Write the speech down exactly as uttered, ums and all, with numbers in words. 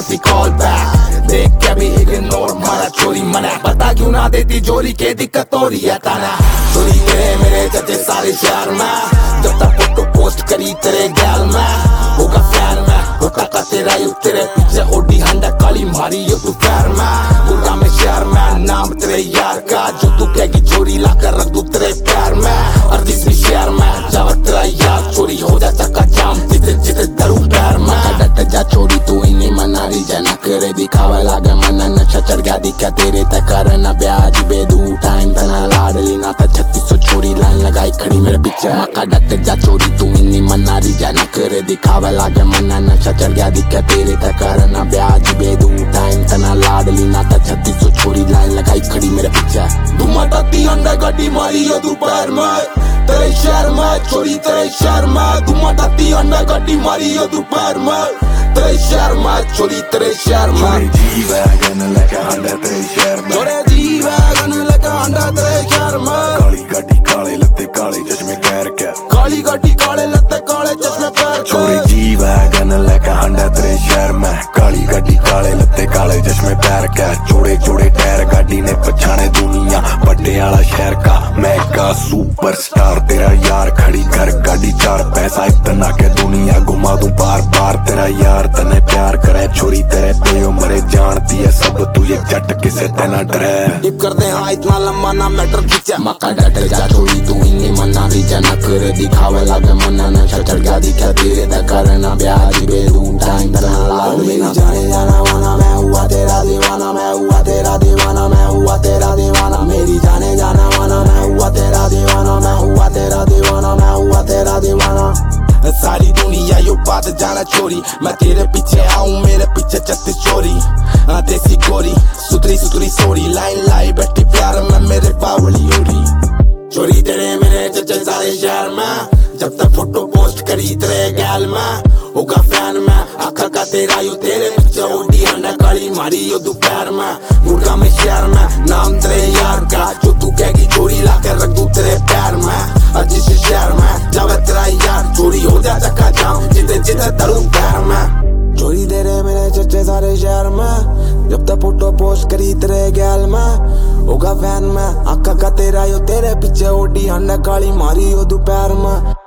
करती call back, देख के भी इग्नोर मारा चोरी मना, बता क्यों ना देती जोरी के दिक्कत हो रही है ताना। चोरी तेरे मेरे चचे सारे शहर में, जब तक फोटो पोस्ट करी तेरे गैल में, होगा फैन में होता का तेरा यू तेरे पीछे ओडी हंडा काली मारी यो तू पैर में, गुरगा में शहर में नाम तेरे यार का, जो तू कहेगी चोरी ला कर रख दू तेरे पैर में। और तीसरी शहर में जावा तेरा यार चोरी हो जा चक्का जाम जिते जिते दरू पैर में। डट जा चोरी तू इन्हीं मना रही जना करे दिखावा लागे मना, नशा चढ़ गया दिखा तेरे तक करना ब्याज बेदू टाइम तना लाडली ना था छत्तीस सौ छोरी लाइन लगाई खड़ी मेरे पीछे। मक्का डट जा चोरी तू इन्हीं मना रही जना करे दिखावा लागे मना, नशा चढ़ गया दिखा तेरे तक करना ब्याज बेदू टाइम तना लाडली ना था छत्तीस सौ छोरी लाइन लगाई खड़ी मेरे पीछे। धुआं ताती अंडा गाड़ी मारी यो दोपहर में तेरे शहर में, चोरी तेरे शहर में, धुआं ताती अंडा गाड़ी मारी यो दोपहर में तेरे शहर में, चोरी तेरे शहर में। जी वैगन लेके अंडा तेरे शहर में, चोरे जी वैगन लेके अंडा तेरे शहर में, काली गाड़ी काले लत्ते काले चश्मे पैर के, काली गाड़ी काले लत्ते काले चश्मे पैर के। चोरी जी वैगन लेके अंडा तेरे शहर में, काली गाड़ी काले लत्ते काले चश्मे पैर के, चोड़े चोड़े टायर गाड़ी ने पछाने दुनिया बड्डे वाला शहर का, मैं का सुपरस्टार तेरा यार खड़ी घर गाड़ी चार पैसा इतना के दुनिया घुमा दूं बार बार तेरा यार तने प्यार करे, छोरी तेरे पे उम्र जानती है सब तू ये जट किसे तेना डरे। टिप कर दे हाँ इतना लंबा ना मैटर खींचा, मक्का डट जा चोरी तू इन्हीं मना रही जना करे दिखावे लागे मना, नशा चढ़ गया दिखा तेरे तक करना ब्याज बेदू टाइम तना लाडली ना। जाने जाना वाना मैं हुआ तेरा दीवाना, मैं हुआ तेरा दीवाना, मैं हुआ तेरा दीवाना, मेरी जाने जाना वाना मैं हुआ तेरा दीवाना, मैं हुआ तेरा दीवाना, मैं हुआ तेरा दीवाना। सारी दुनिया यो बात जाना चोरी, मैं तेरे पीछे आऊं मेरे पीछे छत्तीस चोरी, देसी गोरी सुतरी सुतरी सोरी लाइन लाई बैठी प्यार में मेरे बावली ओरी। चोरी तेरे मेरे चचे सारे शहर में, जब तक फोटो पोस्ट करी तेरे गैल में, होगा फैन में आखा का तेरा यू तेरे पीछे ओडी हंडा काली मारी यो दोपहर में, गुरगा में शहर में नाम तेरे यार का, जो तू कहेगी चोरी ला कर रख दू तेरे पैर में। और जिस शहर में जावे तेरा यार चोरी हो जा चक्का जाम जिते जिते दरू पैर में। चोरी तेरे मेरे चचे सारे शहर में, जब तक फोटो पोस्ट करी तेरे गैल में, होगा फैन में आखा का तेरा यो तेरे पीछे ओडी हंडा काली मारी यो दोपहर में।